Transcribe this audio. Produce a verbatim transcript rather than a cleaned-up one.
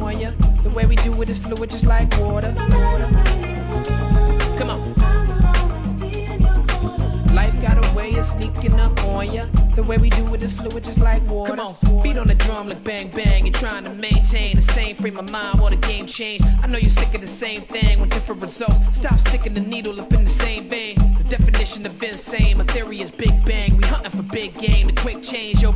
on ya. The way we do it is fluid just like water. water. Come on. Life got a way of sneaking up on ya. The way we do it is fluid just like water. Come on, beat on the drum like bang bang. You're trying to maintain the same frame of mind while the game change. I know you're sick of the same thing with different results. Stop sticking the needle up in the same vein. The definition of insane, my theory is big bang. We hunting for big game, the quick change, yo.